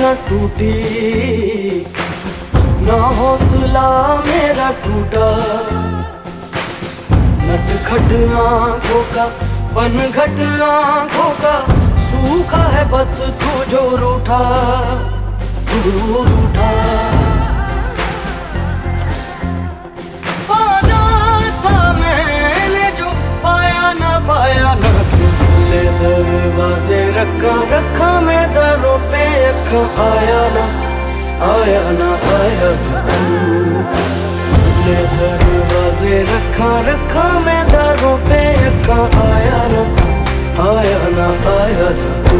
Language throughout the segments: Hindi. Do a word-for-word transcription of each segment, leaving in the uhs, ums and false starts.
न टूटी, ना हौसला मेरा टूटा। नटखट आंखों का पनघट आंखों का सूखा है बस तू जो रूठा, तू रूठा। पाना था मैंने जो पाया ना पाया ना, खुले दरवाजे रखा रखा मैं दरों पे अखा। आया ना आया ना आया ना तू, खुले दरवाजे रखा रखा मैं दरों पे अखा। आया ना आया ना आया ना तू।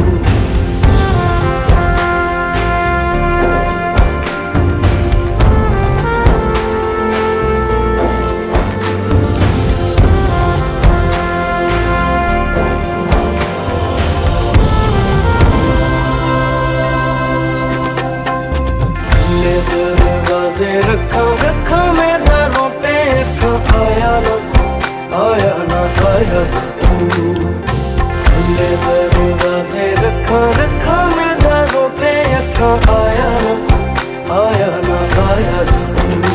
दरवाजे रखा रखा मैं दरों पे अखा। आया ना आया ना आया ना तू, खुले दरवाजे रखा रखा मैं दरों पे अखा। आया ना आया ना आया ना तू।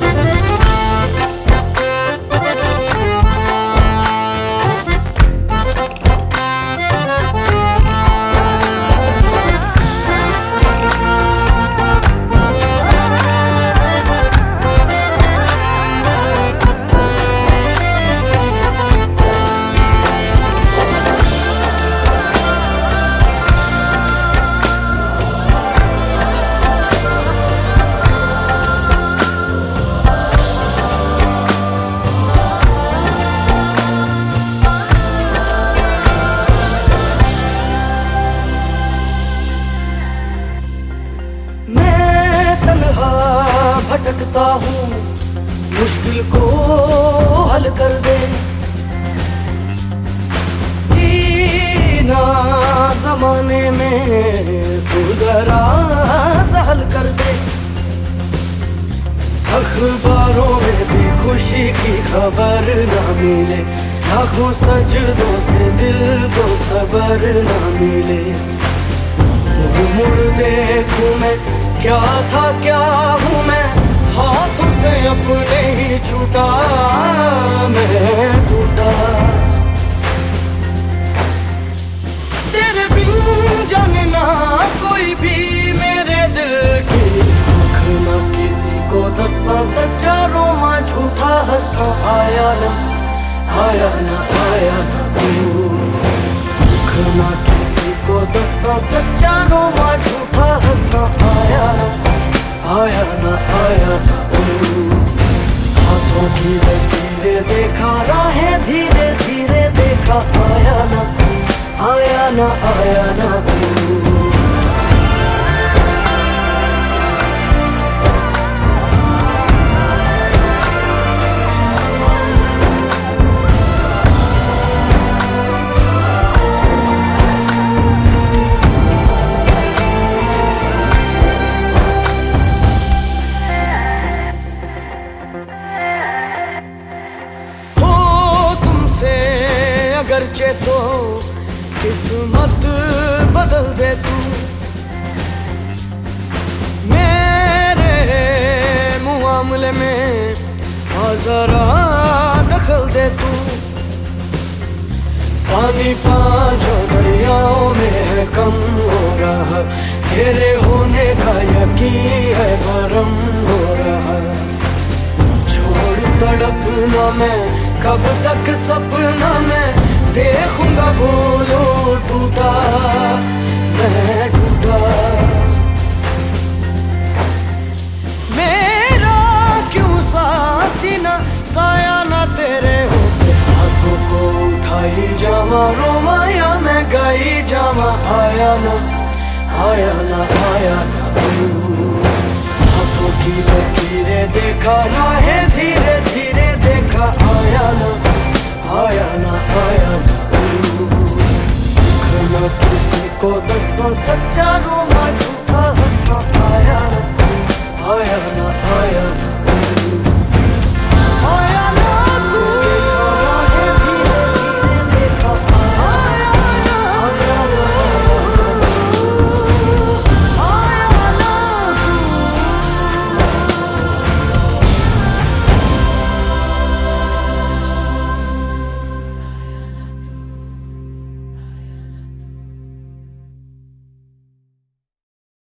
भटकता हूँ मुश्किल को हल कर दे, जीना जमाने में तू जरा सहल कर दे। अखबारों में भी खुशी की खबर ना मिले, लाखों सजदों से दिल को सबर ना मिले। मुड़ मुड़ देखूं मैं क्या था क्या हूँ मैं, हाथों से अपने ही छूटा मैं टूटा। तेरे बिन जाने ना कोई भी मेरे दिल की, दुख ना किसी को दसा सच्चा रोमा झूठा हंसा। आया ना आया ना आया ना तू, दुख ना किसी को दसा सच्चा रोमा झूठा हंसा। आया ना आया ना आया ना तू, हाथों की लकीरें देखा राहें धीरे धीरे देखा। आया ना आया ना आया ना तू। अगरचे तो किस्मत बदल दे तू, मेरे मुआमले में आ जरा दखल दे तू। पानी पांचों दरियाओं में है कम हो रहा, तेरे होने का यकीन है भरम हो रहा। छोड़ तड़पना मैं कब तक सपना मैं देखूंगा, बोलो टूटा मैं टूटा। मेरा क्यों साथी ना साया ना तेरे होते, हाथों को उठाई जावा रोमाया मैं गाई जावा। आया ना आया ना आया ना तू, हाथों की लकीरें देखा राहें धीरे धीरे देखा। आया ना आया ना आया ना तू, दुख ना किसी को दसा सच्चा रोमा झूठा हंसा।